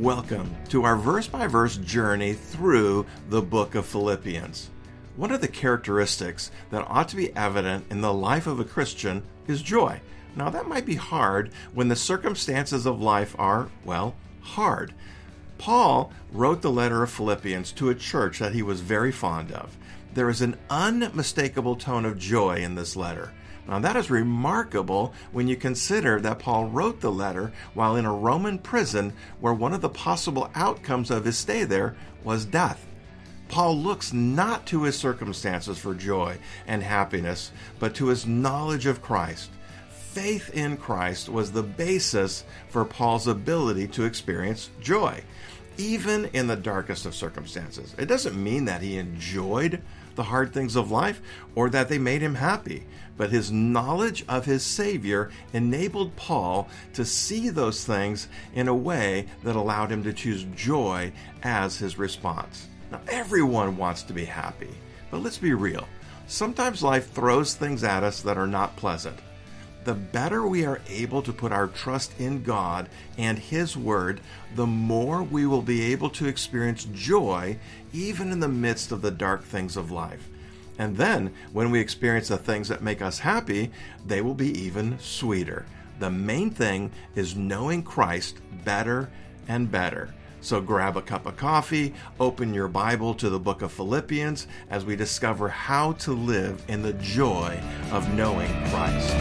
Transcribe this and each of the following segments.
Welcome to our verse-by-verse journey through the book of Philippians. One of the characteristics that ought to be evident in the life of a Christian is joy. Now, that might be hard when the circumstances of life are, well, hard. Paul wrote the letter of Philippians to a church that he was very fond of. There is an unmistakable tone of joy in this letter. Now, that is remarkable when you consider that Paul wrote the letter while in a Roman prison where one of the possible outcomes of his stay there was death. Paul looks not to his circumstances for joy and happiness, but to his knowledge of Christ. Faith in Christ was the basis for Paul's ability to experience joy, even in the darkest of circumstances. It doesn't mean that he enjoyed the hard things of life or that they made him happy, but his knowledge of his Savior enabled Paul to see those things in a way that allowed him to choose joy as his response. Now, everyone wants to be happy, but let's be real. Sometimes life throws things at us that are not pleasant. The better we are able to put our trust in God and His Word, the more we will be able to experience joy even in the midst of the dark things of life. And then, when we experience the things that make us happy, they will be even sweeter. The main thing is knowing Christ better and better. So grab a cup of coffee, open your Bible to the book of Philippians as we discover how to live in the joy of knowing Christ.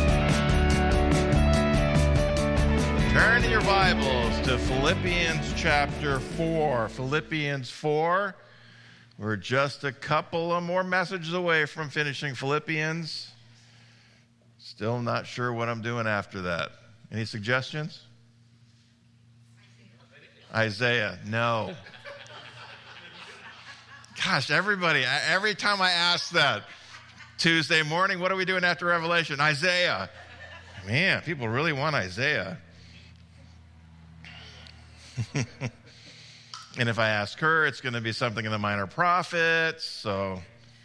Turn in your Bibles to Philippians chapter 4. Philippians 4. We're just a couple of more messages away from finishing Philippians. Still not sure what I'm doing after that. Any suggestions? Isaiah. No. Gosh, everybody, every time I ask that, Tuesday morning, what are we doing after Revelation? Isaiah. Man, people really want Isaiah. And if I ask her, it's going to be something in the Minor Prophets, so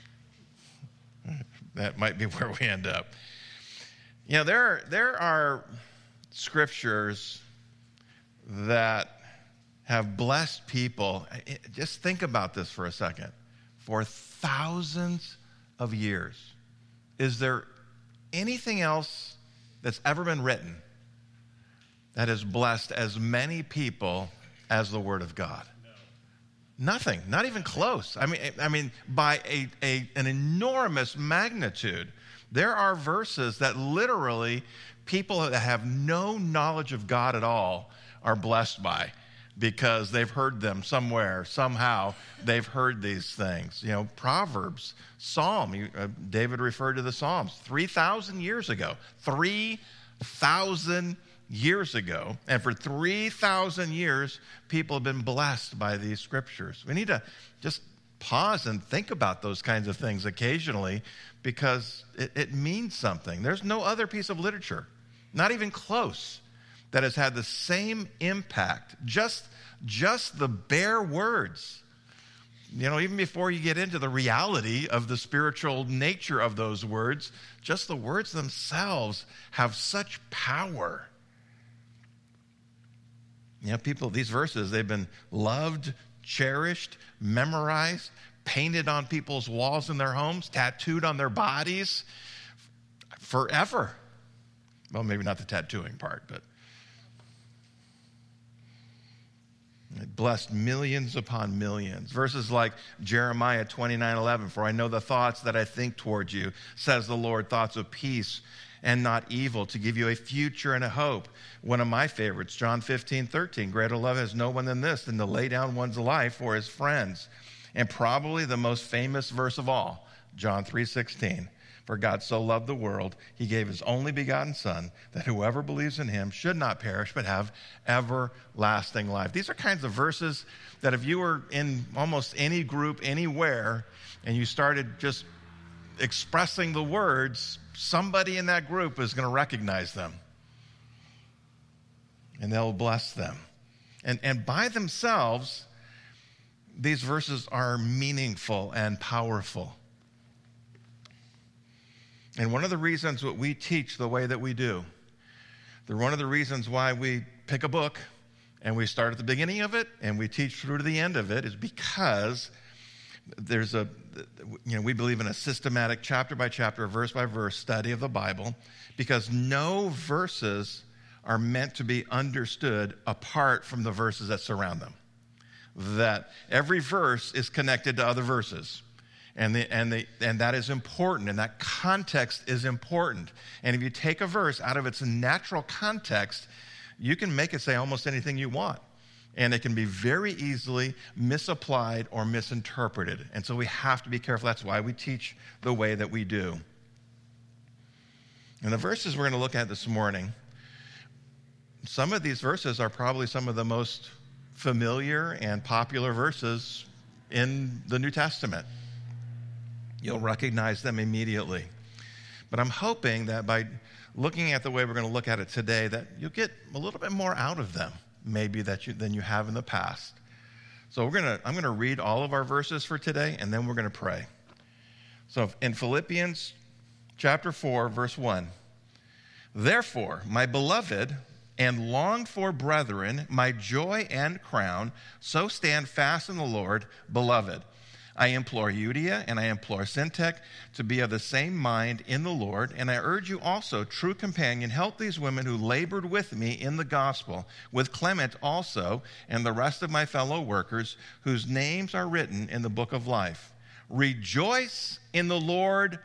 that might be where we end up. You know, there are scriptures that have blessed people. Just think about this for a second. For thousands of years, is there anything else that's ever been written that has blessed as many people as the Word of God? No. Nothing, not even close. I mean, by an enormous magnitude. There are verses that literally people that have no knowledge of God at all are blessed by, because they've heard them somewhere, somehow they've heard these things. You know, Proverbs, Psalm, David referred to the Psalms 3,000 years ago. 3,000 years ago. And for 3,000 years, people have been blessed by these scriptures. We need to just pause and think about those kinds of things occasionally, because it means something. There's no other piece of literature, not even close, that has had the same impact. Just the bare words. You know, even before you get into the reality of the spiritual nature of those words, just the words themselves have such power. You know, people, these verses, they've been loved, cherished, memorized, painted on people's walls in their homes, tattooed on their bodies forever. Well, maybe not the tattooing part, but it blessed millions upon millions. Verses like Jeremiah 29:11, "For I know the thoughts that I think toward you, says the Lord, thoughts of peace and not evil, to give you a future and a hope." One of my favorites, John 15:13, "Greater love has no one than this, than to lay down one's life for his friends." And probably the most famous verse of all, John 3:16, "For God so loved the world, he gave his only begotten Son, that whoever believes in him should not perish, but have everlasting life." These are kinds of verses that if you were in almost any group anywhere and you started just expressing the words, somebody in that group is going to recognize them. And they'll bless them. And by themselves, these verses are meaningful and powerful. And one of the reasons that we teach the way that we do, one of the reasons why we pick a book and we start at the beginning of it and we teach through to the end of it is because we believe in a systematic chapter by chapter, verse by verse study of the Bible, because no verses are meant to be understood apart from the verses that surround them. That every verse is connected to other verses. And that is important, and that context is important. And if you take a verse out of its natural context, you can make it say almost anything you want. And it can be very easily misapplied or misinterpreted. And so we have to be careful. That's why we teach the way that we do. And the verses we're going to look at this morning, some of these verses are probably some of the most familiar and popular verses in the New Testament. You'll recognize them immediately. But I'm hoping that by looking at the way we're going to look at it today, that you'll get a little bit more out of them, maybe than you have in the past. So I'm going to read all of our verses for today, and then we're going to pray. So in Philippians chapter 4, verse 1, "Therefore, my beloved and longed for brethren, my joy and crown, so stand fast in the Lord, beloved. I implore Euodia and I implore Syntyche to be of the same mind in the Lord, and I urge you also, true companion, help these women who labored with me in the gospel, with Clement also, and the rest of my fellow workers, whose names are written in the book of life. Rejoice in the Lord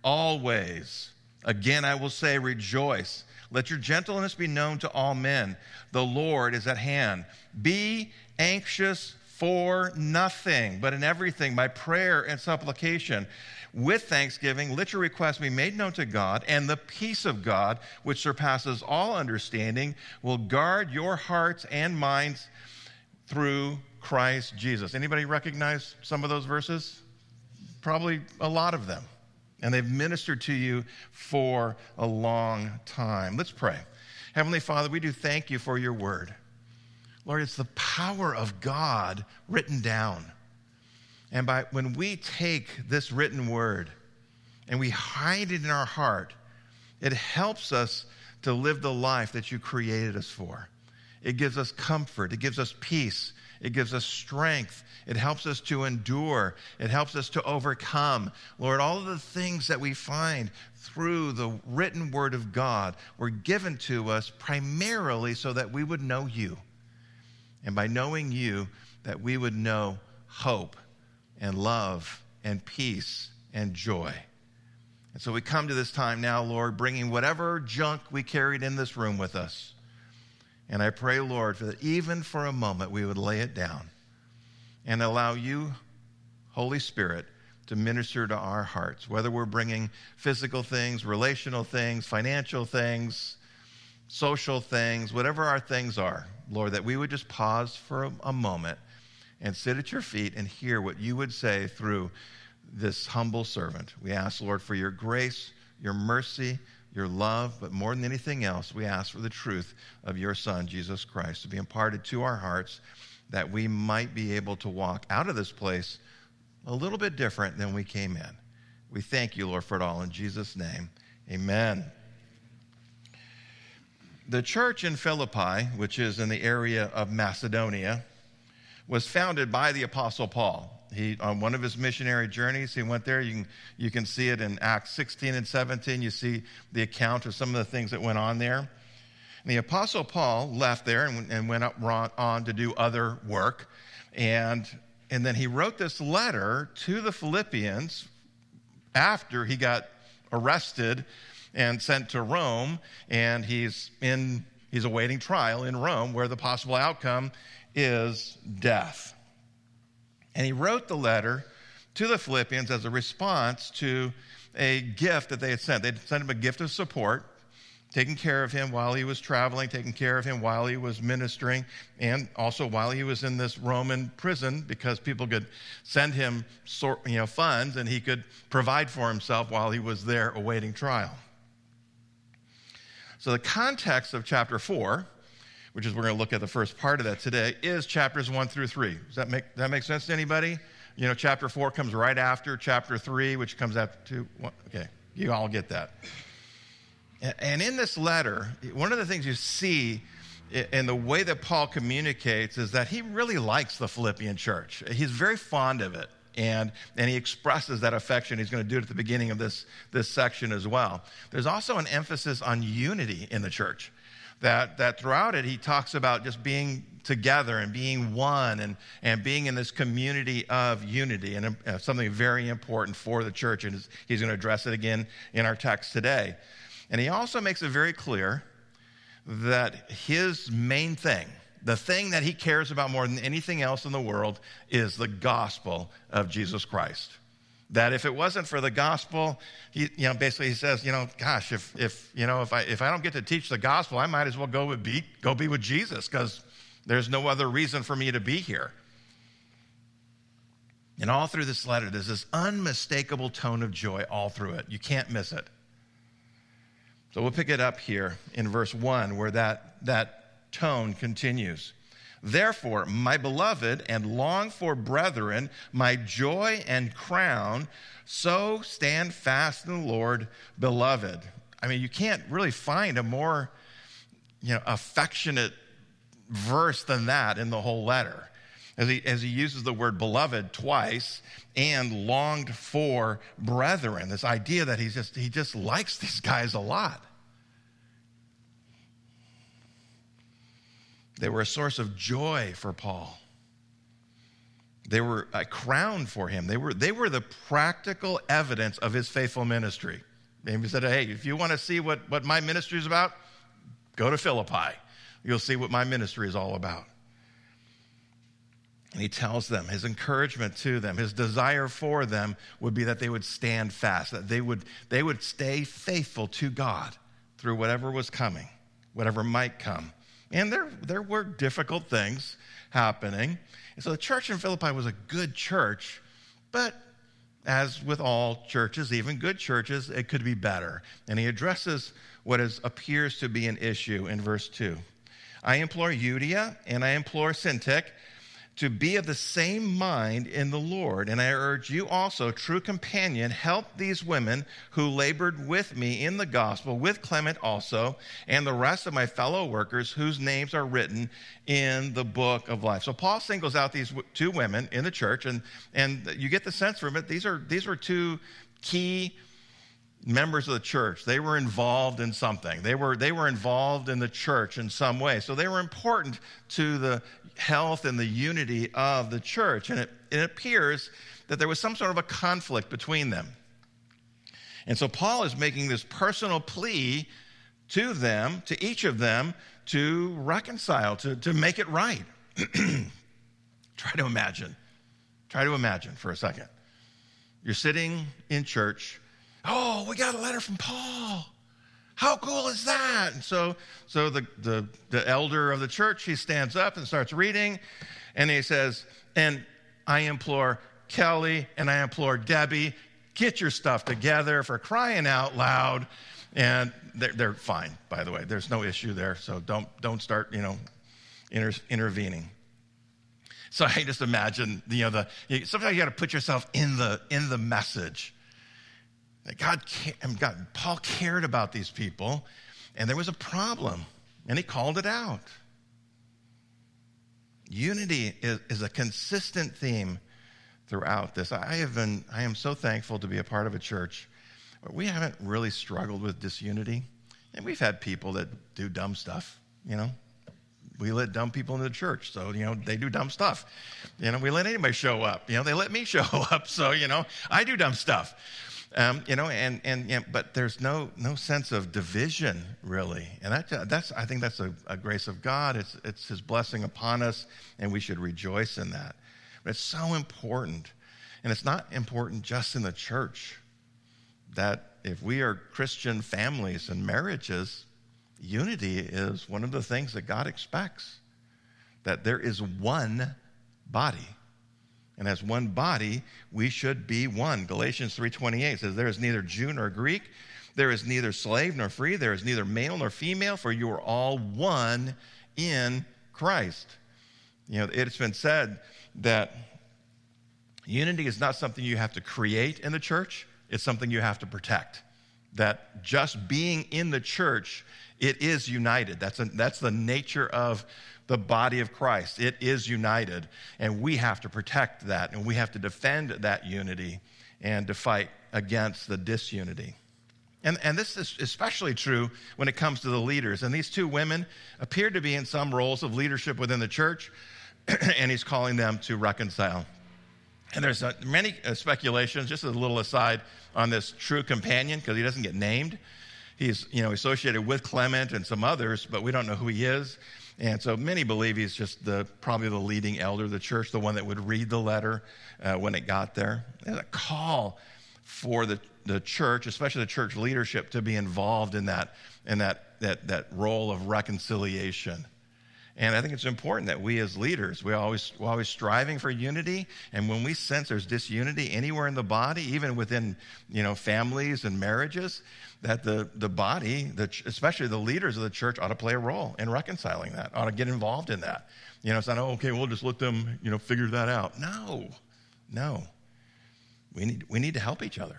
always. Again, I will say, rejoice. Let your gentleness be known to all men. The Lord is at hand. Be anxious for nothing, but in everything, by prayer and supplication, with thanksgiving, let your requests be made known to God, and the peace of God, which surpasses all understanding, will guard your hearts and minds through Christ Jesus." Anybody recognize some of those verses? Probably a lot of them. And they've ministered to you for a long time. Let's pray. Heavenly Father, we do thank you for your word. Lord, it's the power of God written down. And when we take this written word and we hide it in our heart, it helps us to live the life that you created us for. It gives us comfort. It gives us peace. It gives us strength. It helps us to endure. It helps us to overcome. Lord, all of the things that we find through the written word of God were given to us primarily so that we would know you. And by knowing you, that we would know hope and love and peace and joy. And so we come to this time now, Lord, bringing whatever junk we carried in this room with us. And I pray, Lord, that even for a moment we would lay it down and allow you, Holy Spirit, to minister to our hearts, whether we're bringing physical things, relational things, financial things, social things, whatever our things are, Lord, that we would just pause for a moment and sit at your feet and hear what you would say through this humble servant. We ask, Lord, for your grace, your mercy, your love, but more than anything else, we ask for the truth of your Son, Jesus Christ, to be imparted to our hearts, that we might be able to walk out of this place a little bit different than we came in. We thank you, Lord, for it all. In Jesus' name, amen. The church in Philippi, which is in the area of Macedonia, was founded by the Apostle Paul. On one of his missionary journeys, he went there. You can see it in Acts 16 and 17. You see the account of some of the things that went on there. And the Apostle Paul left there and went on to do other work. And then he wrote this letter to the Philippians after he got arrested and sent to Rome, and he's awaiting trial in Rome, where the possible outcome is death. And he wrote the letter to the Philippians as a response to a gift that they had sent. They'd sent him a gift of support, taking care of him while he was traveling, taking care of him while he was ministering, and also while he was in this Roman prison, because people could send him funds and he could provide for himself while he was there awaiting trial. So the context of chapter 4, which is we're going to look at the first part of that today, is chapters 1 through 3. Does that make sense to anybody? Chapter 4 comes right after chapter 3, which comes after 2. Okay, you all get that. And in this letter, one of the things you see And the way that Paul communicates is that he really likes the Philippian church. He's very fond of it. And he expresses that affection. He's going to do it at the beginning of this section as well. There's also an emphasis on unity in the church. That throughout it, he talks about just being together and being one and being in this community of unity, and something very important for the church. And he's going to address it again in our text today. And he also makes it very clear that his main thing, the thing that he cares about more than anything else in the world, is the gospel of Jesus Christ. That if it wasn't for the gospel, basically he says, gosh, if I don't get to teach the gospel, I might as well go be with Jesus, because there's no other reason for me to be here. And all through this letter, there's this unmistakable tone of joy all through it. You can't miss it. So we'll pick it up here in verse 1, where that tone continues. Therefore, my beloved and longed for brethren, my joy and crown, so stand fast in the Lord, beloved. I mean, you can't really find a more affectionate verse than that in the whole letter. As he uses the word beloved twice and longed for brethren, this idea that he just likes these guys a lot. They were a source of joy for Paul. They were a crown for him. They were the practical evidence of his faithful ministry. He said, hey, if you want to see what my ministry is about, go to Philippi. You'll see what my ministry is all about. And he tells them, his encouragement to them, his desire for them would be that they would stand fast, that they would stay faithful to God through whatever was coming, whatever might come. And there were difficult things happening. And so the church in Philippi was a good church, but as with all churches, even good churches, it could be better. And he addresses what appears to be an issue in verse 2. I implore Euodia and I implore Syntyche to be of the same mind in the Lord. And I urge you also, true companion, help these women who labored with me in the gospel, with Clement also, and the rest of my fellow workers whose names are written in the book of life. So Paul singles out these two women in the church, and you get the sense from it, these were two key members of the church. They were involved in something. They were involved in the church in some way. So they were important to the health and the unity of the church. And it appears that there was some sort of a conflict between them. And so Paul is making this personal plea to them, to each of them, to reconcile, to make it right. Try to imagine for a second. You're sitting in church. Oh, we got a letter from Paul. How cool is that? And so the elder of the church, he stands up and starts reading, and he says, and I implore Kelly and I implore Debbie, get your stuff together, for crying out loud. And they're fine, by the way. There's no issue there, so don't start, intervening. So I just imagine, sometimes you got to put yourself in the message. Paul cared about these people, and there was a problem, and he called it out. Unity is a consistent theme throughout this. I am so thankful to be a part of a church where we haven't really struggled with disunity, and we've had people that do dumb stuff. We let dumb people into the church, so they do dumb stuff. We let anybody show up. They let me show up, so I do dumb stuff. But there's no sense of division, really. And I think that's a grace of God. It's his blessing upon us, and we should rejoice in that. But it's so important. And it's not important just in the church, that if we are Christian families and marriages, unity is one of the things that God expects, that there is one body. And as one body, we should be one. Galatians 3:28 says, there is neither Jew nor Greek, there is neither slave nor free, there is neither male nor female, for you are all one in Christ. It's been said that unity is not something you have to create in the church, it's something you have to protect. that just being in the church, it is united. That's the nature of the body of Christ. It is united, and we have to protect that, and we have to defend that unity and to fight against the disunity. And this is especially true when it comes to the leaders. And these two women appear to be in some roles of leadership within the church, and he's calling them to reconcile. And there's many speculations, just a little aside, on this true companion, because he doesn't get named. He's associated with Clement and some others, but we don't know who he is. And so many believe he's just probably the leading elder of the church, the one that would read the letter when it got there. There's a call for the church, especially the church leadership, to be involved in that role of reconciliation. And I think it's important that we as leaders, we're always striving for unity. And when we sense there's disunity anywhere in the body, even within families and marriages, that the body, especially the leaders of the church, ought to play a role in reconciling that, ought to get involved in that. It's not, okay, we'll just let them figure that out. No. We need to help each other.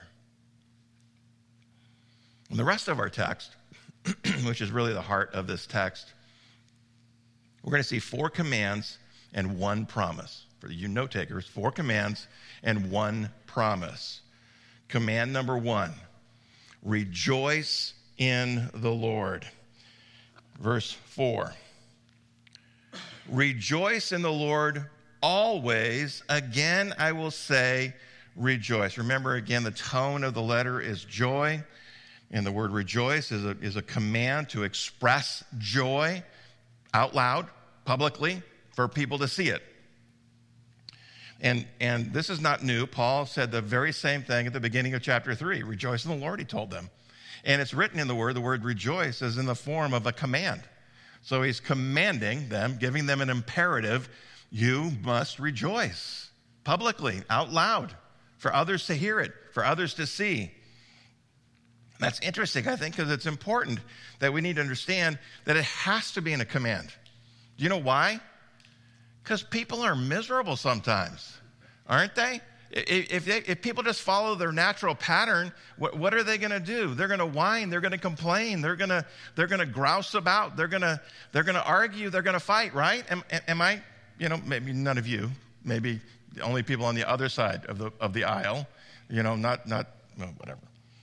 And the rest of our text, which is really the heart of this text, we're going to see 4 commands and 1 promise. For you note takers, 4 commands and 1 promise. Command number 1, rejoice in the Lord. Verse 4, rejoice in the Lord always. Again, I will say, rejoice. Remember, again, the tone of the letter is joy. And the word rejoice is a command to express joy out loud, publicly, for people to see it. And this is not new. Paul said the very same thing at the beginning of chapter 3. Rejoice in the Lord, he told them. And it's written in the word rejoice is in the form of a command. So he's commanding them, giving them an imperative. You must rejoice publicly, out loud, for others to hear it, for others to see. That's interesting, I think, because it's important that we need to understand that it has to be in a command. Do you know why? Because people are miserable sometimes, aren't they? If people just follow their natural pattern, what are they going to do? They're going to whine. They're going to complain. They're going to grouse about. They're going to argue. They're going to fight. Right? Am I? Maybe none of you. Maybe the only people on the other side of the aisle. Not well, whatever.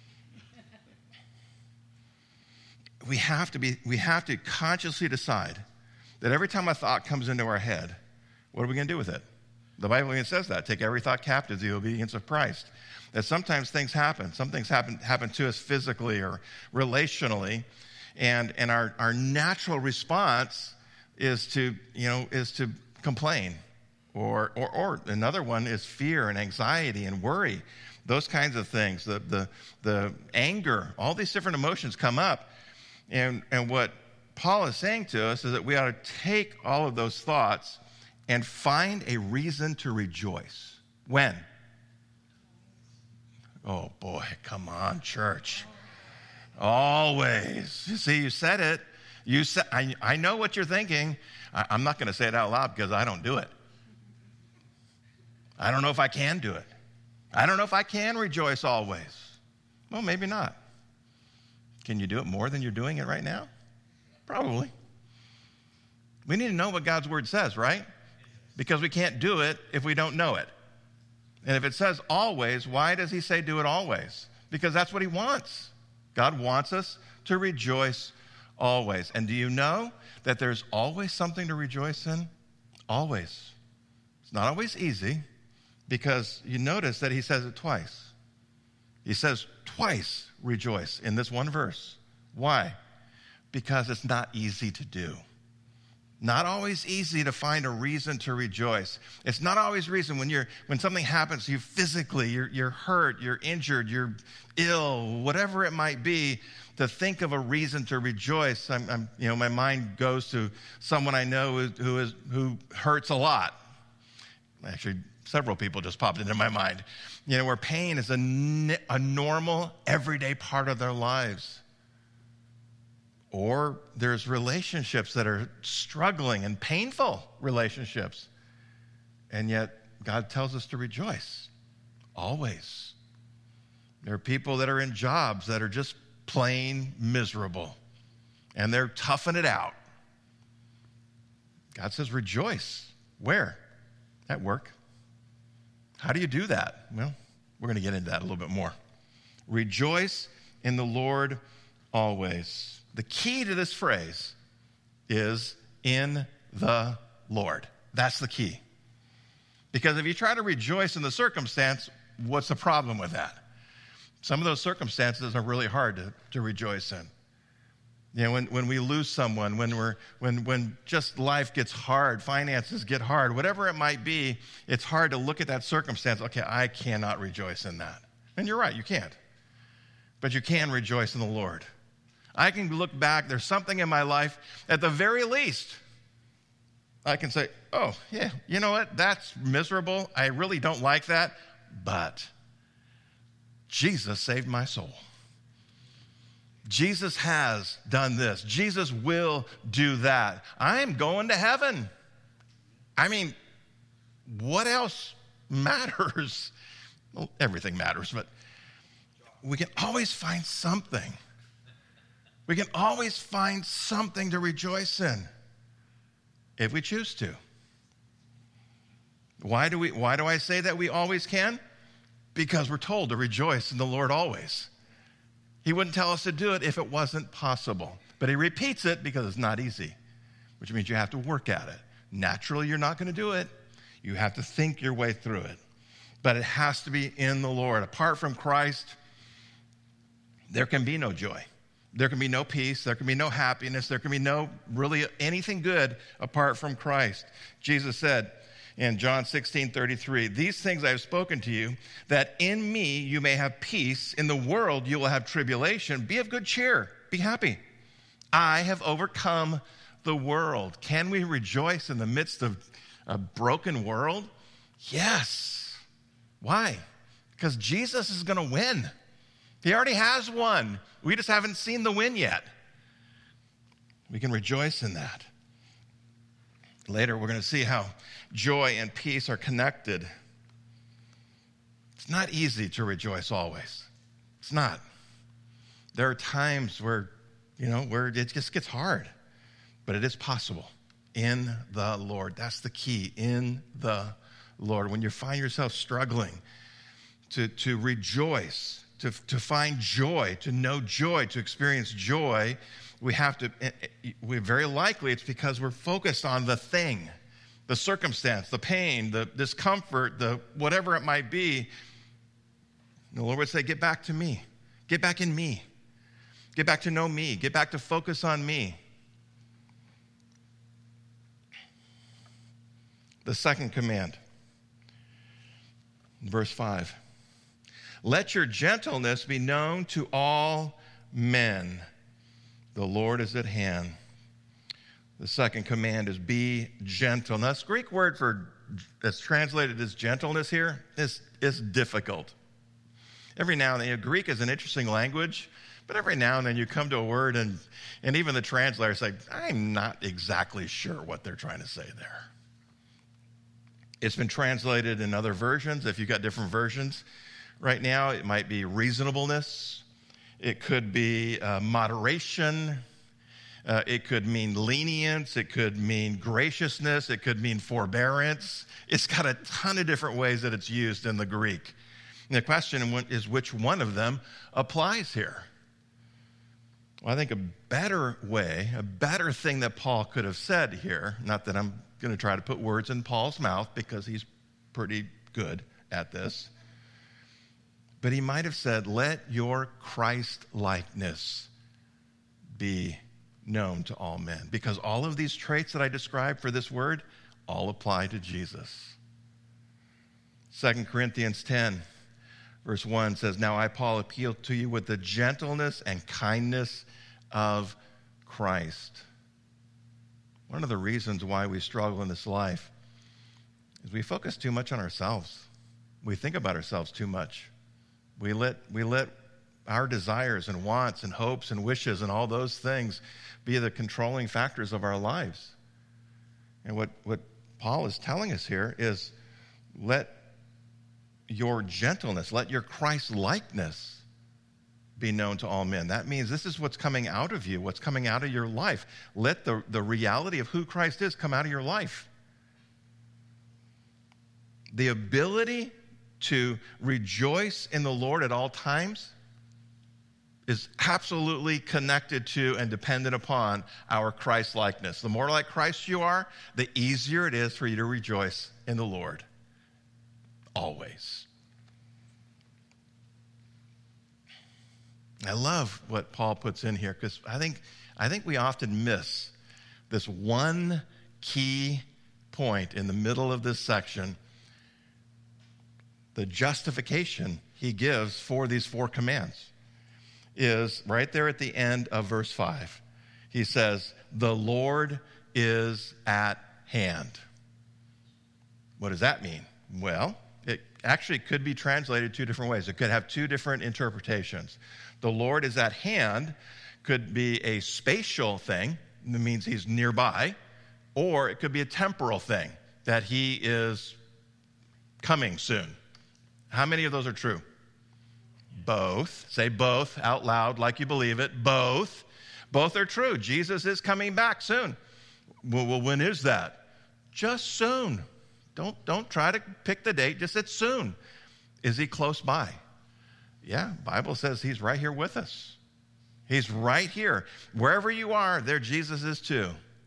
We have to consciously decide that every time a thought comes into our head, what are we going to do with it? The Bible even says that. Take every thought captive to the obedience of Christ. That sometimes things happen. Some things happen to us physically or relationally. And our natural response is to complain. Or another one is fear and anxiety and worry. Those kinds of things. The anger, all these different emotions come up. And what Paul is saying to us is that we ought to take all of those thoughts and find a reason to rejoice. When? Oh, boy, come on, church. Always. You see, you said it. I know what you're thinking. I'm not going to say it out loud because I don't do it. I don't know if I can do it. I don't know if I can rejoice always. Well, maybe not. Can you do it more than you're doing it right now? Probably. We need to know what God's word says, right? Because we can't do it if we don't know it. And if it says always, why does he say do it always? Because that's what he wants. God wants us to rejoice always. And do you know that there's always something to rejoice in? Always. It's not always easy, because you notice that he says it twice. He says twice rejoice in this one verse. Why? Because it's not easy to do. Not always easy to find a reason to rejoice. It's not always reason when something happens to you physically, you're hurt, you're injured, you're ill, whatever it might be, to think of a reason to rejoice. My mind goes to someone I know who hurts a lot. Actually, several people just popped into my mind. Where pain is a normal, everyday part of their lives. Or there's relationships that are struggling and painful relationships. And yet, God tells us to rejoice. Always. There are people that are in jobs that are just plain miserable, and they're toughing it out. God says, rejoice. Where? At work. How do you do that? Well, we're going to get into that a little bit more. Rejoice in the Lord always. The key to this phrase is in the Lord. That's the key. Because if you try to rejoice in the circumstance, what's the problem with that? Some of those circumstances are really hard to rejoice in. You know, when we lose someone, when just life gets hard, finances get hard, whatever it might be, it's hard to look at that circumstance. Okay, I cannot rejoice in that. And you're right, you can't. But you can rejoice in the Lord. I can look back, there's something in my life, at the very least, I can say, oh, yeah, you know what? That's miserable. I really don't like that. But Jesus saved my soul. Jesus has done this. Jesus will do that. I'm going to heaven. I mean, what else matters? Well, everything matters, but we can always find something. We can always find something to rejoice in if we choose to. Why do I say that we always can? Because we're told to rejoice in the Lord always. He wouldn't tell us to do it if it wasn't possible. But he repeats it because it's not easy, which means you have to work at it. Naturally, you're not going to do it. You have to think your way through it. But it has to be in the Lord. Apart from Christ, there can be no joy. There can be no peace. There can be no happiness. There can be no really anything good apart from Christ. Jesus said in John 16:33, these things I have spoken to you, that in me you may have peace. In the world you will have tribulation. Be of good cheer. Be happy. I have overcome the world. Can we rejoice in the midst of a broken world? Yes. Why? Because Jesus is going to win. He already has won. We just haven't seen the win yet. We can rejoice in that. Later, we're going to see how joy and peace are connected. It's not easy to rejoice always. It's not. There are times where it just gets hard, but it is possible in the Lord. That's the key, in the Lord. When you find yourself struggling to rejoice, to find joy, to know joy, to experience joy, we very likely it's because we're focused on the thing, the circumstance, the pain, the discomfort, the whatever it might be. The Lord would say, get back to me. Get back in me. Get back to know me. Get back to focus on me. The second command, verse 5. Let your gentleness be known to all men. The Lord is at hand. The second command is be gentle. Now, this Greek word that's translated as gentleness here is difficult. Every now and then, Greek is an interesting language, but every now and then you come to a word and even the translators say, I'm not exactly sure what they're trying to say there. It's been translated in other versions. If you've got different versions right now, it might be reasonableness. It could be moderation. It could mean lenience. It could mean graciousness. It could mean forbearance. It's got a ton of different ways that it's used in the Greek. And the question is which one of them applies here? Well, I think a better way, a better thing that Paul could have said here, not that I'm going to try to put words in Paul's mouth because he's pretty good at this, but he might have said, let your Christ-likeness be known to all men. Because all of these traits that I described for this word all apply to Jesus. 2 Corinthians 10, verse 1 says, now I, Paul, appeal to you with the gentleness and kindness of Christ. One of the reasons why we struggle in this life is we focus too much on ourselves. We think about ourselves too much. We let our desires and wants and hopes and wishes and all those things be the controlling factors of our lives. And what Paul is telling us here is let your gentleness, let your Christ-likeness be known to all men. That means this is what's coming out of you, what's coming out of your life. Let the reality of who Christ is come out of your life. The ability to rejoice in the Lord at all times is absolutely connected to and dependent upon our Christ-likeness. The more like Christ you are, the easier it is for you to rejoice in the Lord. Always. I love what Paul puts in here because I think we often miss this one key point in the middle of this section, the justification he gives for these 4 commands. Is right there at the end of verse 5. He says, the Lord is at hand. What does that mean? Well, it actually could be translated 2 different ways. It could have 2 different interpretations. The Lord is at hand could be a spatial thing, that means he's nearby, or it could be a temporal thing, that he is coming soon. How many of those are true? Both. Say both out loud like you believe it. Both. Both are true. Jesus is coming back soon. Well, when is that? Just soon. Don't try to pick the date. Just it's soon. Is he close by? Yeah, Bible says he's right here with us. He's right here. Wherever you are, there Jesus is too.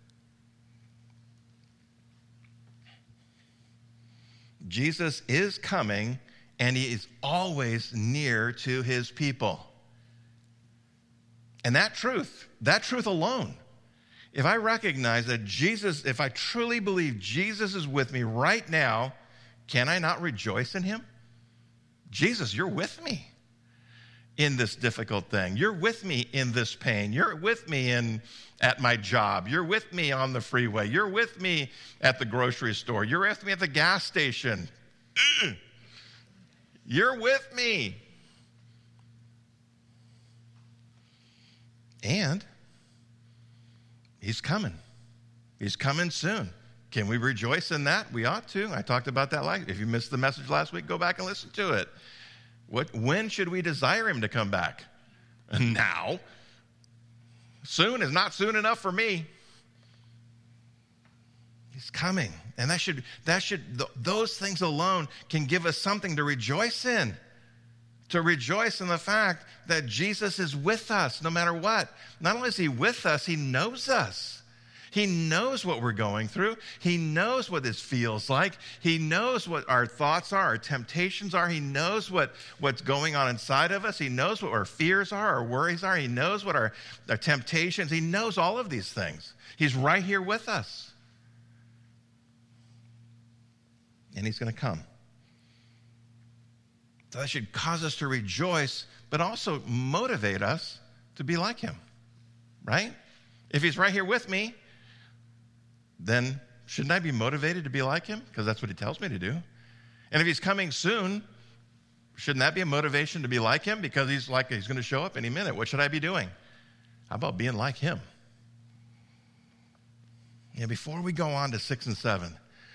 Jesus is coming, and he is always near to his people. And that truth alone, if I recognize that Jesus, if I truly believe Jesus is with me right now, can I not rejoice in him? Jesus, you're with me in this difficult thing. You're with me in this pain. You're with me at my job. You're with me on the freeway. You're with me at the grocery store. You're with me at the gas station. You're with me. And he's coming. He's coming soon. Can we rejoice in that? We ought to. I talked about that. If you missed the message last week, go back and listen to it. When should we desire him to come back? Now. Soon is not soon enough for me. He's coming. And those things alone can give us something to rejoice in. To rejoice in the fact that Jesus is with us no matter what. Not only is he with us, he knows us. He knows what we're going through. He knows what this feels like. He knows what our thoughts are, our temptations are. He knows what's going on inside of us. He knows what our fears are, our worries are. He knows what our temptations. He knows all of these things. He's right here with us. And he's going to come. So that should cause us to rejoice, but also motivate us to be like him, right? If he's right here with me, then shouldn't I be motivated to be like him? Because that's what he tells me to do. And if he's coming soon, shouldn't that be a motivation to be like him? Because he's going to show up any minute. What should I be doing? How about being like him? Yeah, before we go on to 6 and 7,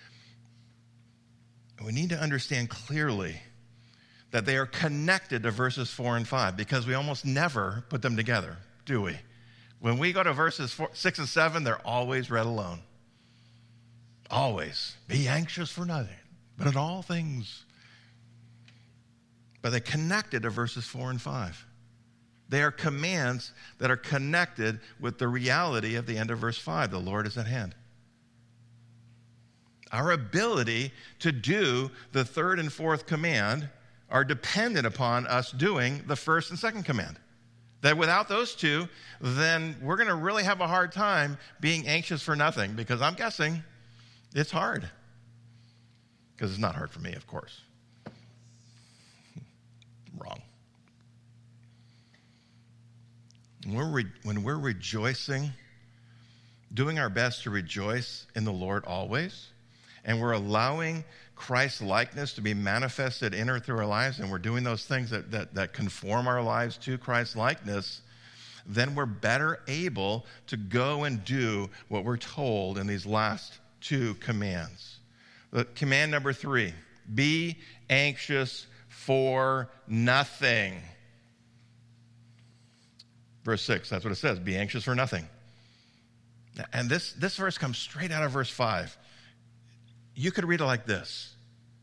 we need to understand clearly that they are connected to verses 4 and 5 because we almost never put them together, do we? When we go to verses 6 and 7, they're always read alone. Always. Be anxious for nothing, but in all things. But they're connected to verses 4 and 5. They are commands that are connected with the reality of the end of verse 5. The Lord is at hand. Our ability to do the third and fourth command are dependent upon us doing the first and second command. That without those two, then we're going to really have a hard time being anxious for nothing, because I'm guessing it's hard. Because it's not hard for me, of course. Wrong. When we're rejoicing, doing our best to rejoice in the Lord always, and we're allowing Christ's likeness to be manifested in or through our lives, and we're doing those things that conform our lives to Christ's likeness, then we're better able to go and do what we're told in these last two commands. Command number 3, Be anxious for nothing. Verse 6, that's what it says. Be anxious for nothing. And this verse comes straight out of verse 5. You could read it like this.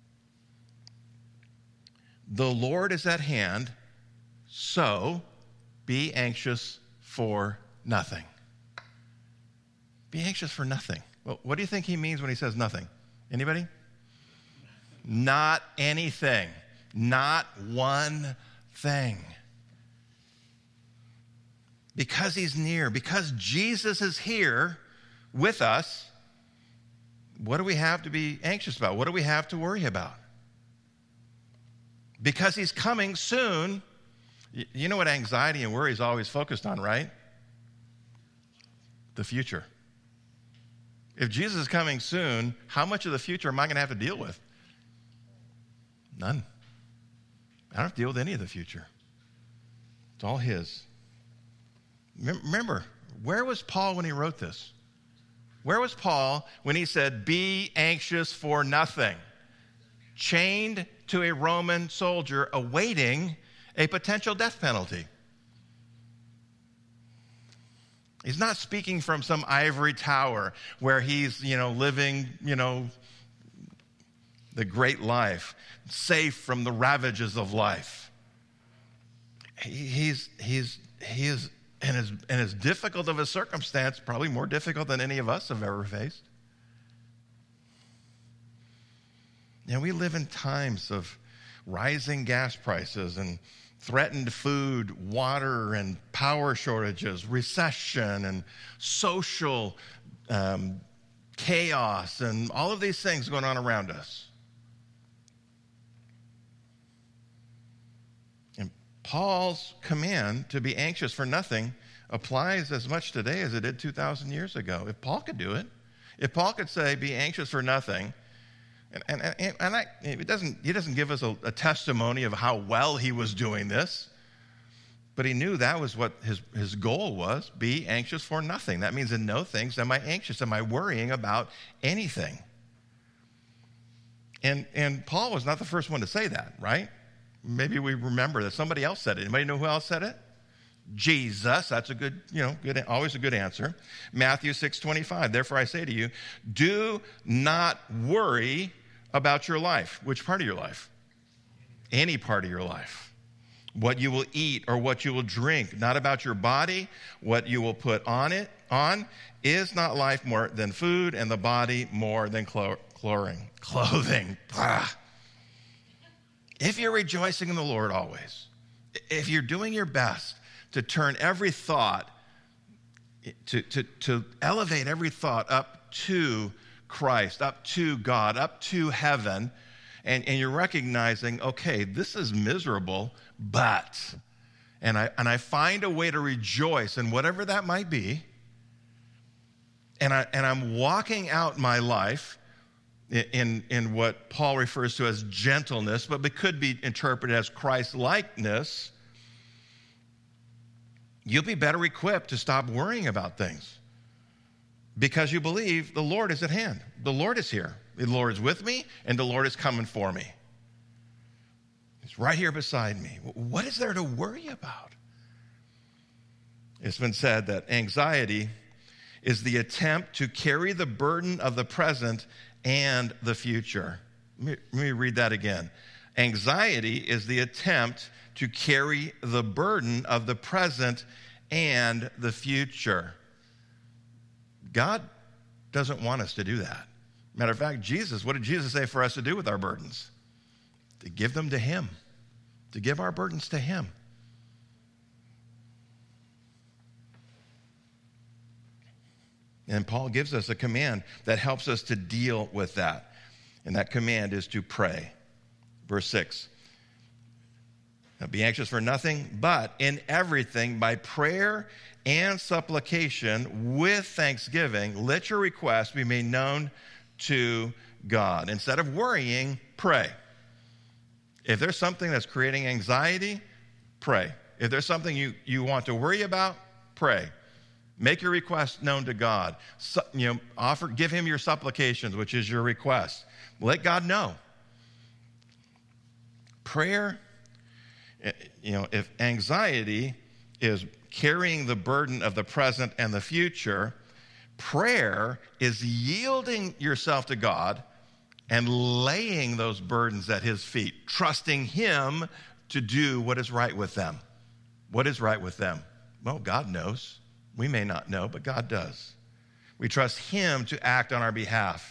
The Lord is at hand, so be anxious for nothing. Be anxious for nothing. Well, what do you think he means when he says nothing? Anybody? Not anything. Not one thing. Because he's near, because Jesus is here with us, what do we have to be anxious about? What do we have to worry about? Because he's coming soon. You know what anxiety and worry is always focused on, right? The future. If Jesus is coming soon, how much of the future am I going to have to deal with? None. I don't have to deal with any of the future. It's all his. Remember, where was Paul when he wrote this? Where was Paul when he said, be anxious for nothing? Chained to a Roman soldier awaiting a potential death penalty. He's not speaking from some ivory tower where he's, living, the great life, safe from the ravages of life. He is in as difficult of a circumstance, probably more difficult than any of us have ever faced. We live in times of rising gas prices and threatened food, water, and power shortages, recession, and social chaos, and all of these things going on around us. And Paul's command to be anxious for nothing applies as much today as it did 2,000 years ago. If Paul could do it, if Paul could say, be anxious for nothing, he doesn't give us a testimony of how well he was doing this, but he knew that was what his goal was, be anxious for nothing. That means in no things am I anxious, am I worrying about anything. And Paul was not the first one to say that, right? Maybe we remember that somebody else said it. Anybody know who else said it? Jesus. That's a good, always a good answer. Matthew 6:25. Therefore I say to you, do not worry about your life. Which part of your life? Any part of your life. What you will eat or what you will drink. Not about your body, what you will put on. Is not life more than food, and the body more than clothing? If you're rejoicing in the Lord always, if you're doing your best to turn every thought, to elevate every thought up to Christ, up to God, up to heaven, and you're recognizing, okay, this is miserable, but, and I find a way to rejoice in whatever that might be, and I'm walking out my life in what Paul refers to as gentleness, but it could be interpreted as Christ-likeness, you'll be better equipped to stop worrying about things because you believe the Lord is at hand. The Lord is here. The Lord is with me, and the Lord is coming for me. He's right here beside me. What is there to worry about? It's been said that anxiety is the attempt to carry the burden of the present and the future. Let me read that again. Anxiety is the attempt to carry the burden of the present and the future. God doesn't want us to do that. Matter of fact, what did Jesus say for us to do with our burdens? To give them to him. To give our burdens to him. And Paul gives us a command that helps us to deal with that. And that command is to pray. Verse 6. Now, be anxious for nothing, but in everything by prayer and supplication with thanksgiving, let your requests be made known to God. Instead of worrying, pray. If there's something that's creating anxiety, pray. If there's something you want to worry about, pray. Make your request known to God. Give him your supplications, which is your request. Let God know. Prayer, if anxiety is carrying the burden of the present and the future, prayer is yielding yourself to God and laying those burdens at his feet, trusting him to do what is right with them. What is right with them? Well, God knows. We may not know, but God does. We trust him to act on our behalf.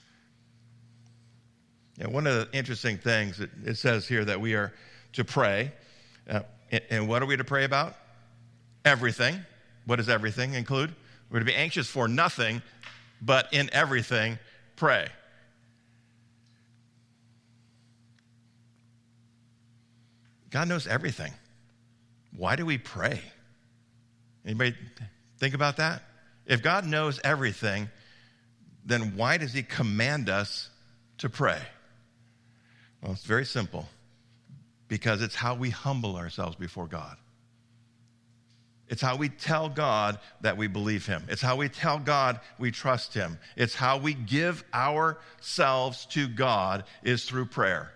One of the interesting things, it says here that we are to pray. And what are we to pray about? Everything. What does everything include? We're to be anxious for nothing, but in everything, pray. God knows everything. Why do we pray? Anybody think about that? If God knows everything, then why does he command us to pray? Well, it's very simple. Because it's how we humble ourselves before God. It's how we tell God that we believe him. It's how we tell God we trust him. It's how we give ourselves to God is through prayer.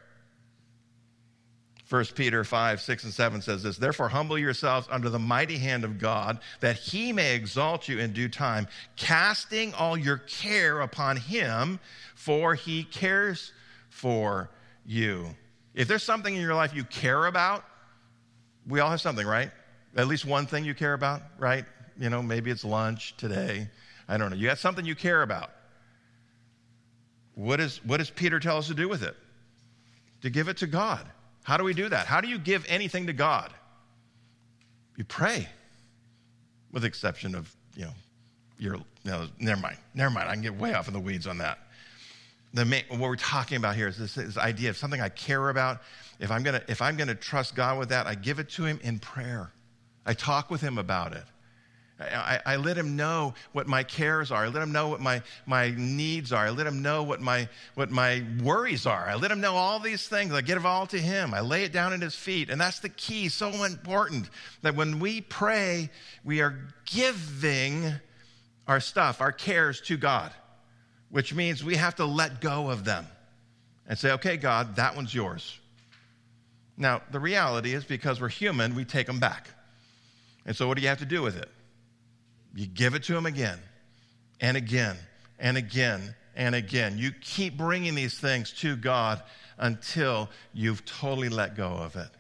1 Peter 5, 6, and 7 says this, "Therefore humble yourselves under the mighty hand of God, that he may exalt you in due time, casting all your care upon him, for he cares for you." If there's something in your life you care about, we all have something, right? At least one thing you care about, right? Maybe it's lunch today. I don't know. You got something you care about. What does Peter tell us to do with it? To give it to God. How do we do that? How do you give anything to God? You pray. With the exception of, never mind. I can get way off in the weeds on that. What we're talking about here is this idea of something I care about. If I'm gonna trust God with that, I give it to him in prayer. I talk with him about it. I let him know what my cares are. I let him know what my needs are. I let him know what my worries are. I let him know all these things. I give it all to him. I lay it down at his feet. And that's the key, so important, that when we pray, we are giving our stuff, our cares to God, which means we have to let go of them and say, okay, God, that one's yours. Now, the reality is because we're human, we take them back. And so what do you have to do with it? You give it to him again and again and again and again. You keep bringing these things to God until you've totally let go of it.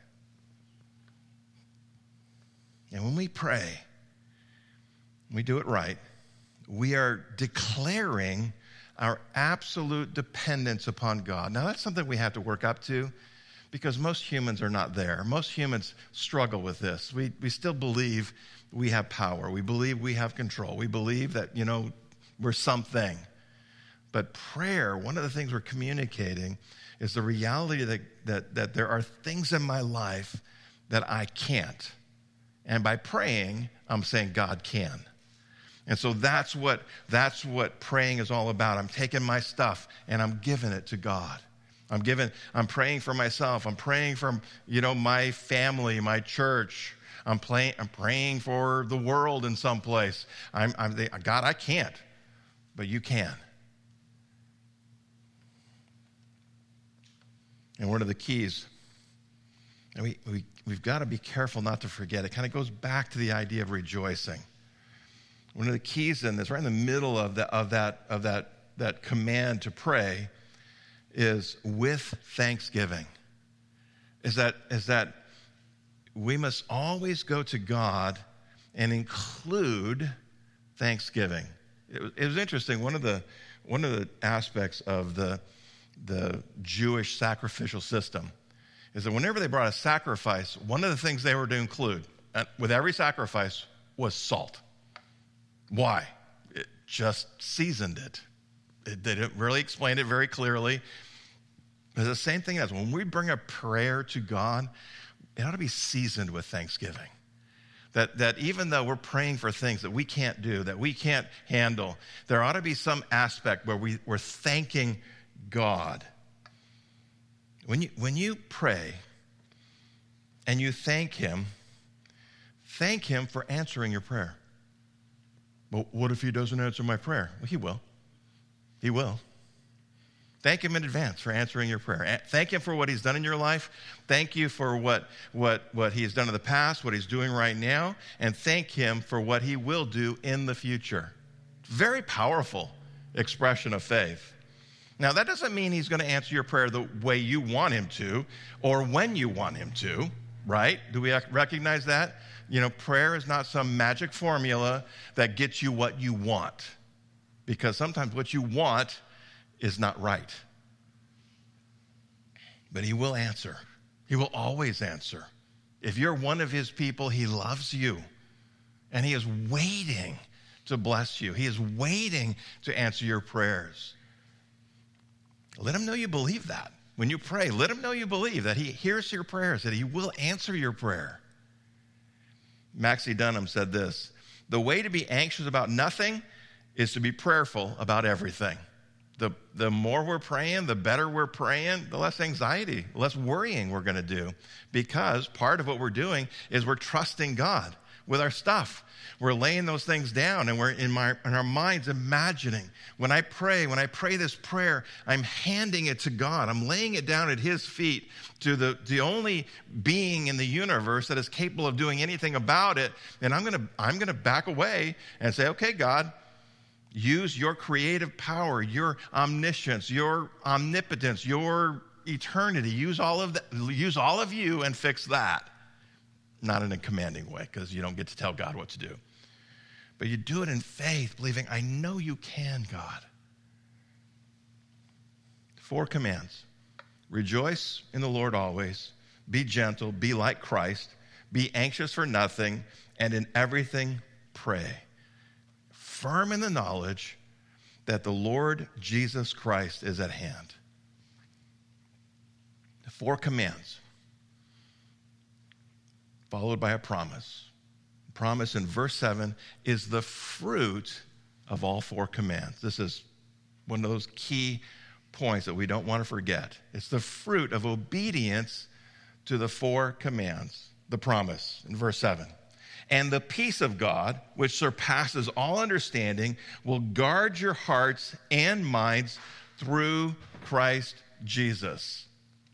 And when we pray, we do it right, we are declaring our absolute dependence upon God. Now, that's something we have to work up to because most humans are not there. Most humans struggle with this. We still believe we have power. We believe we have control. We believe that, we're something. But prayer, one of the things we're communicating is the reality that there are things in my life that I can't. And by praying, I'm saying God can. And so that's what praying is all about. I'm taking my stuff and I'm giving it to God. I'm praying for myself. I'm praying for, my family, my church. I'm praying for the world in some place. God, I can't, but you can. And one of the keys, and we've got to be careful not to forget, it kind of goes back to the idea of rejoicing. One of the keys in this, right in the middle of that command to pray, is with thanksgiving. Is that we must always go to God and include thanksgiving. It was interesting. One of the aspects of the Jewish sacrificial system is that whenever they brought a sacrifice, one of the things they were to include with every sacrifice was salt. Why? It just seasoned it. They didn't really explain it very clearly. It's the same thing as when we bring a prayer to God, it ought to be seasoned with thanksgiving. That even though we're praying for things that we can't do, that we can't handle, there ought to be some aspect where we're thanking God. When you pray and you thank him for answering your prayer. Well, what if he doesn't answer my prayer? Well, he will. He will. Thank him in advance for answering your prayer. Thank him for what he's done in your life. Thank you for what he's done in the past, what he's doing right now, and thank him for what he will do in the future. Very powerful expression of faith. Now, that doesn't mean he's going to answer your prayer the way you want him to or when you want him to, right? Do we recognize that? Prayer is not some magic formula that gets you what you want, because sometimes what you want is not right. But he will answer. He will always answer. If you're one of his people, he loves you. And he is waiting to bless you. He is waiting to answer your prayers. Let him know you believe that. When you pray, let him know you believe that he hears your prayers, that he will answer your prayer. Maxie Dunham said this: the way to be anxious about nothing is to be prayerful about everything. The more we're praying, the better we're praying, the less anxiety, less worrying we're going to do. Because part of what we're doing is we're trusting God with our stuff. We're laying those things down, and we're in our minds imagining. When I pray this prayer, I'm handing it to God. I'm laying it down at his feet, to the only being in the universe that is capable of doing anything about it. And I'm going to back away and say, okay, God, use your creative power, your omniscience, your omnipotence, your eternity. Use all of you and fix that. Not in a commanding way, because you don't get to tell God what to do. But you do it in faith, believing, I know you can, God. 4 commands. Rejoice in the Lord always. Be gentle. Be like Christ. Be anxious for nothing. And in everything, pray. Firm in the knowledge that the Lord Jesus Christ is at hand. The 4 commands, followed by a promise. The promise in verse 7 is the fruit of all 4 commands. This is one of those key points that we don't want to forget. It's the fruit of obedience to the 4 commands. The promise in verse 7. And the peace of God, which surpasses all understanding, will guard your hearts and minds through Christ Jesus.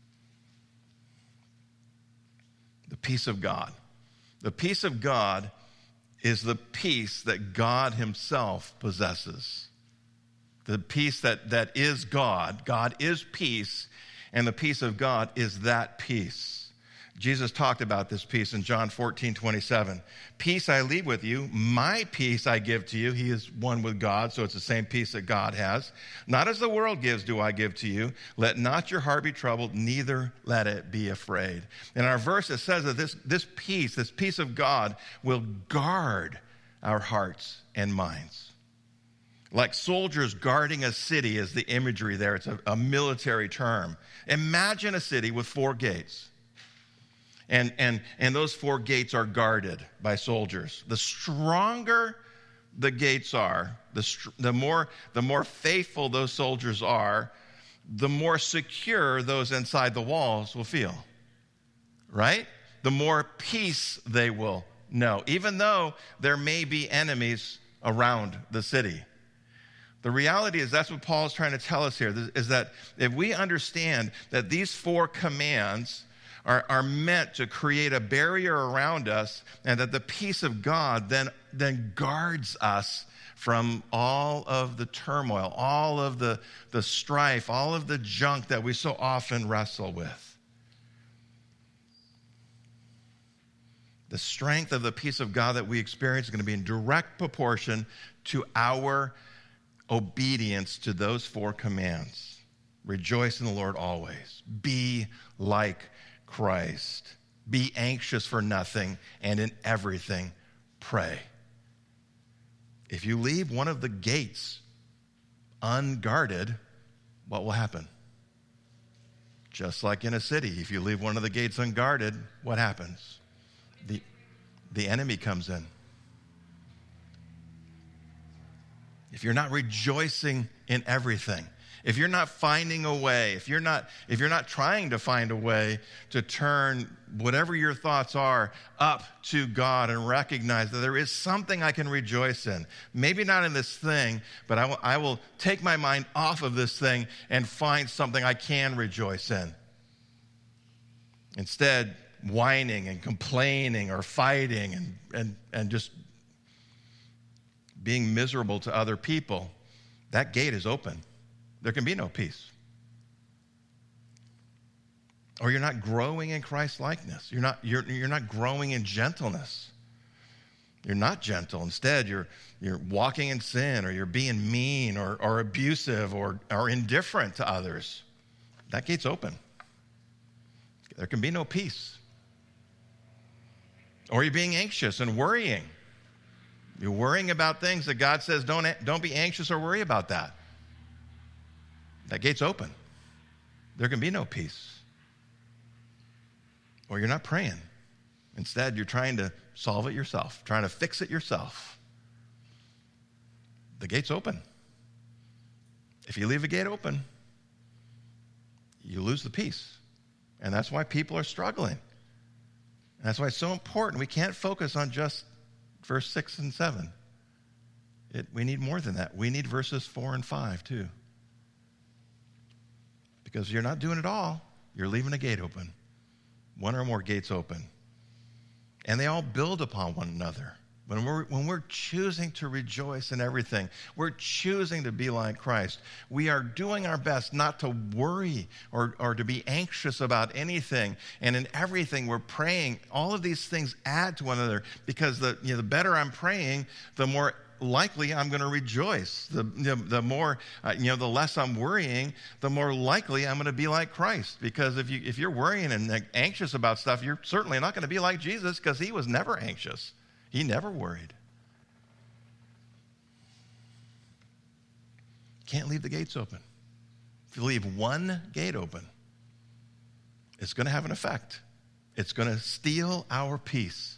The peace of God. The peace of God is the peace that God himself possesses. The peace that is God. God is peace, and the peace of God is that peace. Jesus talked about this peace in John 14:27. Peace I leave with you, my peace I give to you. He is one with God, so it's the same peace that God has. Not as the world gives do I give to you. Let not your heart be troubled, neither let it be afraid. In our verse, it says that this peace of God will guard our hearts and minds. Like soldiers guarding a city is the imagery there. It's a military term. Imagine a city with 4 gates. And those 4 gates are guarded by soldiers. The stronger the gates are, the more faithful those soldiers are, the more secure those inside the walls will feel. Right? The more peace they will know, even though there may be enemies around the city. The reality is that's what Paul is trying to tell us here, is that if we understand that these 4 commands are meant to create a barrier around us, and that the peace of God then guards us from all of the turmoil, all of the strife, all of the junk that we so often wrestle with. The strength of the peace of God that we experience is going to be in direct proportion to our obedience to those 4 commands. Rejoice in the Lord always. Be like Christ. Be anxious for nothing, and in everything pray. If you leave one of the gates unguarded, what will happen? Just like in a city, if you leave one of the gates unguarded, what happens? The enemy comes in. If you're not rejoicing in everything, if you're not finding a way, if you're not trying to find a way to turn whatever your thoughts are up to God and recognize that there is something I can rejoice in, maybe not in this thing, but I will take my mind off of this thing and find something I can rejoice in. Instead, whining and complaining or fighting and just being miserable to other people, that gate is open. There can be no peace. Or you're not growing in Christ's likeness. You're not growing in gentleness. You're not gentle. Instead, you're walking in sin, or you're being mean or abusive or indifferent to others. That gate's open. There can be no peace. Or you're being anxious and worrying. You're worrying about things that God says don't be anxious or worry about that. That gate's open. There can be no peace. Or you're not praying. Instead, you're trying to solve it yourself, trying to fix it yourself. The gate's open. If you leave a gate open, you lose the peace. And that's why people are struggling. And that's why it's so important. We can't focus on just verse 6 and 7. We need more than that. We need verses 4 and 5 too. Because you're not doing it all. You're leaving a gate open. One or more gates open. And they all build upon one another. When we're choosing to rejoice in everything, we're choosing to be like Christ. We are doing our best not to worry or to be anxious about anything. And in everything, we're praying. All of these things add to one another, because the better I'm praying, the more likely I'm going to rejoice. The more, the less I'm worrying, the more likely I'm going to be like Christ. Because if you're worrying and anxious about stuff, you're certainly not going to be like Jesus, because he was never anxious. He never worried. Can't leave the gates open. If you leave one gate open, it's going to have an effect. It's going to steal our peace.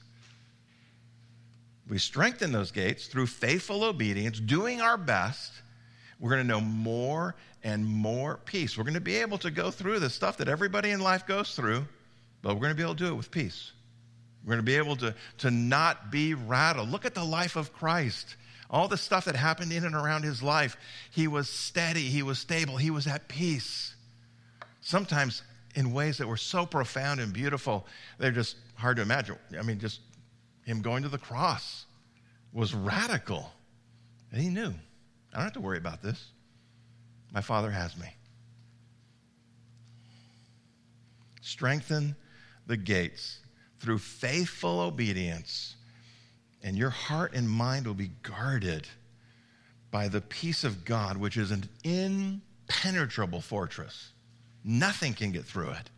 We strengthen those gates through faithful obedience, doing our best. We're going to know more and more peace. We're going to be able to go through the stuff that everybody in life goes through, but we're going to be able to do it with peace. We're going to be able to not be rattled. Look at the life of Christ. All the stuff that happened in and around his life. He was steady. He was stable. He was at peace. Sometimes in ways that were so profound and beautiful, they're just hard to imagine. I mean, just him going to the cross was radical. And he knew, I don't have to worry about this. My Father has me. Strengthen the gates through faithful obedience, and your heart and mind will be guarded by the peace of God, which is an impenetrable fortress. Nothing can get through it.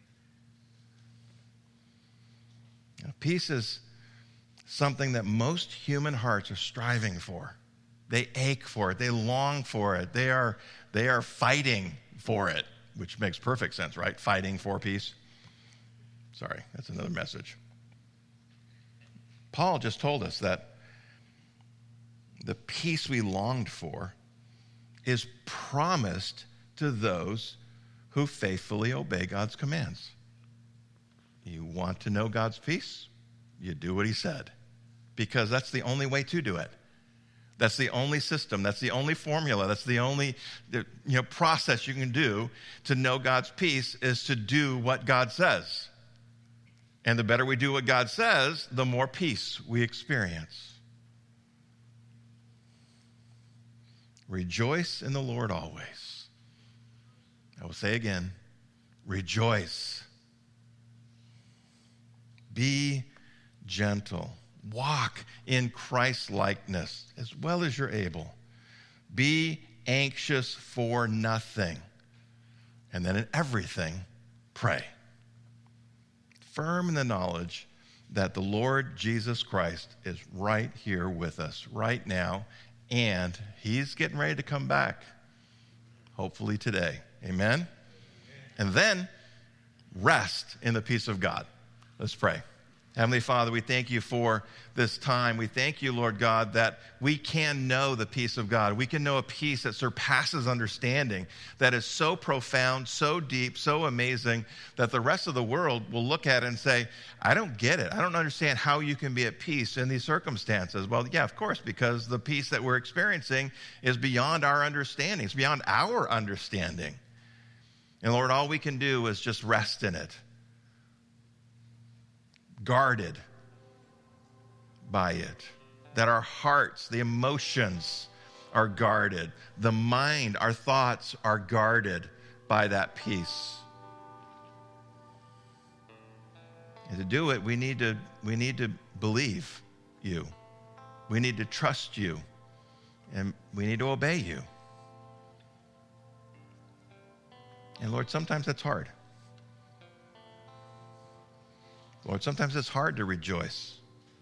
Now, peace is something that most human hearts are striving for. They ache for it. They long for it. They are fighting for it, which makes perfect sense, right? Fighting for peace. Sorry, that's another message. Paul just told us that the peace we longed for is promised to those who faithfully obey God's commands. You want to know God's peace? You do what he said, because that's the only way to do it. That's the only system. That's the only formula. That's the only process you can do to know God's peace, is to do what God says. And the better we do what God says, the more peace we experience. Rejoice in the Lord always. I will say again, rejoice. Be gentle. Walk in Christ's likeness as well as you're able. Be anxious for nothing. And then in everything, pray. Firm in the knowledge that the Lord Jesus Christ is right here with us right now, and he's getting ready to come back, hopefully today. Amen? And then rest in the peace of God. Let's pray. Heavenly Father, we thank you for this time. We thank you, Lord God, that we can know the peace of God. We can know a peace that surpasses understanding, that is so profound, so deep, so amazing, that the rest of the world will look at it and say, I don't get it. I don't understand how you can be at peace in these circumstances. Well, yeah, of course, because the peace that we're experiencing is beyond our understanding. It's beyond our understanding. And Lord, all we can do is just rest in it, guarded by it, that our hearts, the emotions are guarded, the mind, our thoughts are guarded by that peace. And to do it, we need to believe you. We need to trust you, and we need to obey you. And Lord, sometimes that's hard. Lord, sometimes it's hard to rejoice.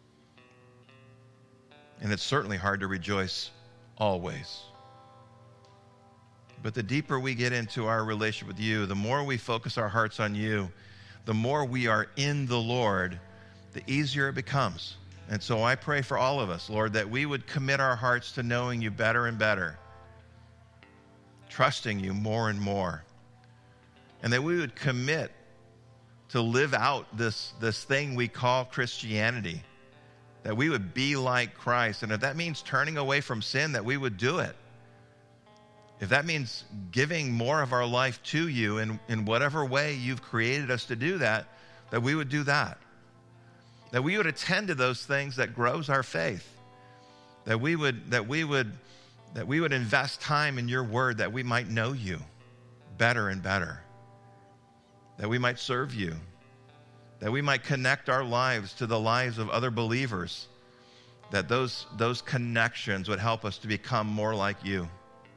And it's certainly hard to rejoice always. But the deeper we get into our relationship with you, the more we focus our hearts on you, the more we are in the Lord, the easier it becomes. And so I pray for all of us, Lord, that we would commit our hearts to knowing you better and better, trusting you more and more, and that we would commit to live out this thing we call Christianity, that we would be like Christ. And if that means turning away from sin, that we would do it. If that means giving more of our life to you in whatever way you've created us to do that, that we would do that. That we would attend to those things that grows our faith. That we would invest time in your word, that we might know you better and better. That we might serve you, that we might connect our lives to the lives of other believers, that those connections would help us to become more like you.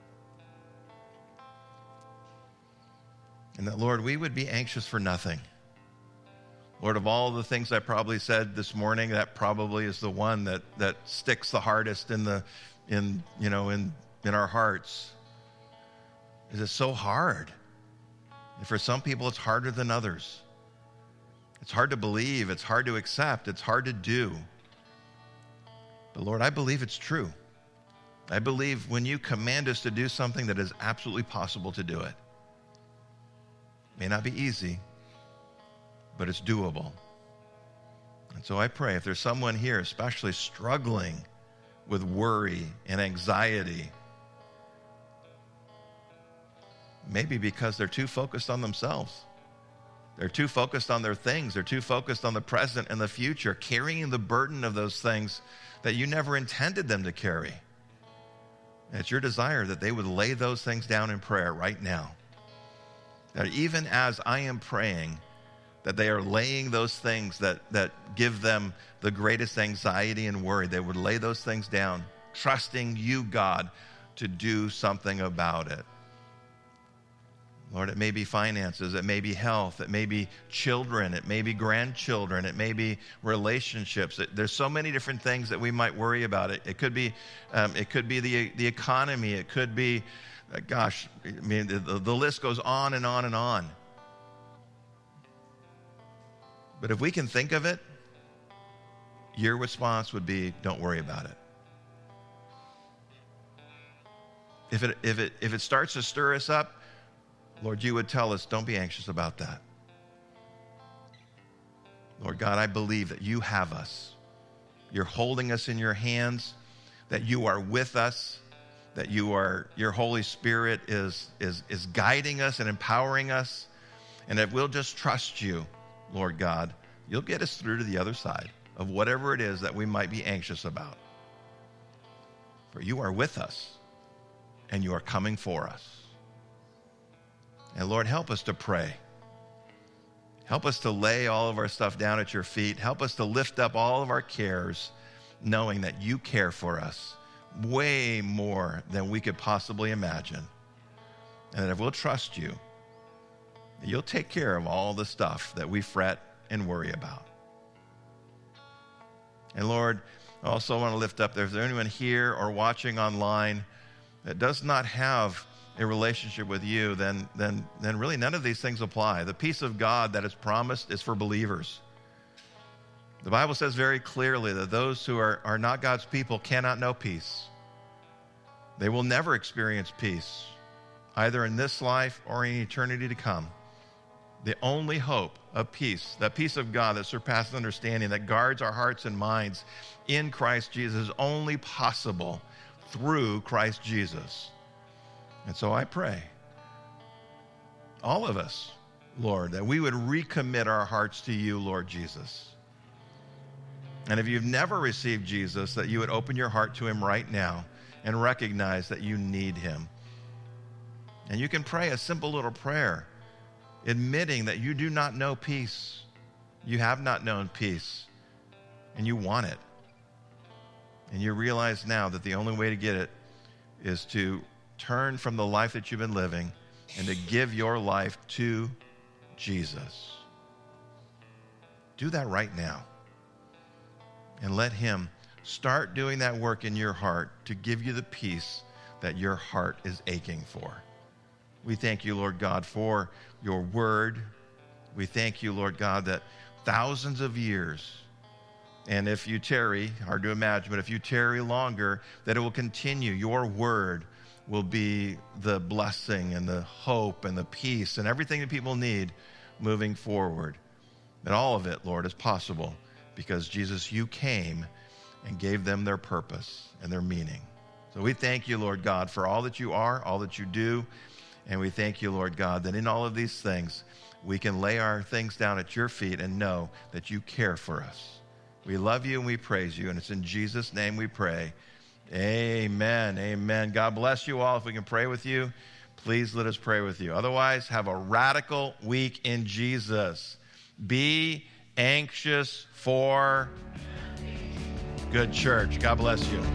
And that, Lord, we would be anxious for nothing. Lord, of all the things I probably said this morning, that probably is the one that sticks the hardest in our hearts. Is it so hard? And for some people, it's harder than others. It's hard to believe. It's hard to accept. It's hard to do. But Lord, I believe it's true. I believe when you command us to do something, that is absolutely possible to do it. It may not be easy, but it's doable. And so I pray if there's someone here especially struggling with worry and anxiety, maybe because they're too focused on themselves. They're too focused on their things. They're too focused on the present and the future, carrying the burden of those things that you never intended them to carry. And it's your desire that they would lay those things down in prayer right now. That even as I am praying, that they are laying those things that give them the greatest anxiety and worry, they would lay those things down, trusting you, God, to do something about it. Lord, it may be finances, it may be health, it may be children, it may be grandchildren, it may be relationships. There's so many different things that we might worry about. It could be the economy. It could be, the list goes on and on and on. But if we can think of it, your response would be, don't worry about it. If it starts to stir us up, Lord, you would tell us, don't be anxious about that. Lord God, I believe that you have us. You're holding us in your hands, that you are with us, that your Holy Spirit is guiding us and empowering us, and if we'll just trust you, Lord God, you'll get us through to the other side of whatever it is that we might be anxious about. For you are with us, and you are coming for us. And Lord, help us to pray. Help us to lay all of our stuff down at your feet. Help us to lift up all of our cares, knowing that you care for us way more than we could possibly imagine. And that if we'll trust you, you'll take care of all the stuff that we fret and worry about. And Lord, I also want to lift up, if there's anyone here or watching online that does not have a relationship with you, then really none of these things apply. The peace of God that is promised is for believers. The Bible says very clearly that those who are not God's people cannot know peace. They will never experience peace, either in this life or in eternity to come. The only hope of peace, that peace of God that surpasses understanding, that guards our hearts and minds in Christ Jesus, is only possible through Christ Jesus. And so I pray, all of us, Lord, that we would recommit our hearts to you, Lord Jesus. And if you've never received Jesus, that you would open your heart to him right now and recognize that you need him. And you can pray a simple little prayer, admitting that you do not know peace. You have not known peace, and you want it. And you realize now that the only way to get it is to turn from the life that you've been living and to give your life to Jesus. Do that right now. And let him start doing that work in your heart to give you the peace that your heart is aching for. We thank you, Lord God, for your word. We thank you, Lord God, that thousands of years, and if you tarry, hard to imagine, but if you tarry longer, that it will continue. Your word will be the blessing and the hope and the peace and everything that people need moving forward. And all of it, Lord, is possible because, Jesus, you came and gave them their purpose and their meaning. So we thank you, Lord God, for all that you are, all that you do. And we thank you, Lord God, that in all of these things, we can lay our things down at your feet and know that you care for us. We love you and we praise you, and it's in Jesus' name we pray. Amen. Amen. God bless you all. If we can pray with you, please let us pray with you. Otherwise, have a radical week in Jesus. Be anxious for good church. God bless you.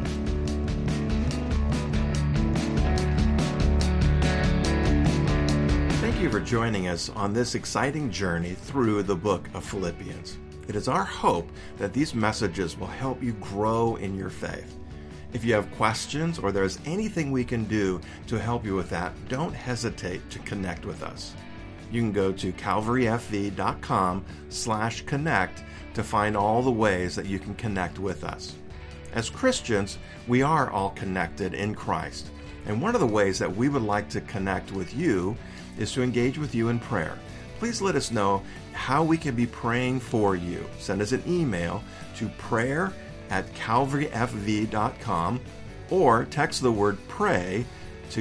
Thank you for joining us on this exciting journey through the book of Philippians. It is our hope that these messages will help you grow in your faith. If you have questions or there's anything we can do to help you with that, don't hesitate to connect with us. You can go to calvaryfv.com/connect to find all the ways that you can connect with us. As Christians, we are all connected in Christ. And one of the ways that we would like to connect with you is to engage with you in prayer. Please let us know how we can be praying for you. Send us an email to prayer@calvaryfv.com or text the word pray to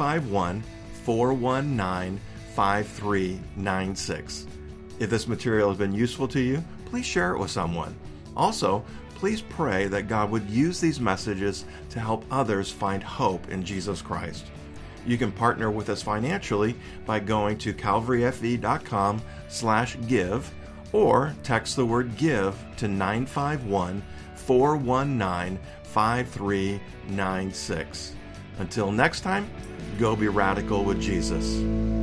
951-419-5396. If this material has been useful to you, please share it with someone. Also, please pray that God would use these messages to help others find hope in Jesus Christ. You can partner with us financially by going to calvaryfv.com/give or text the word give to 951-419-5396. Until next time, go be radical with Jesus.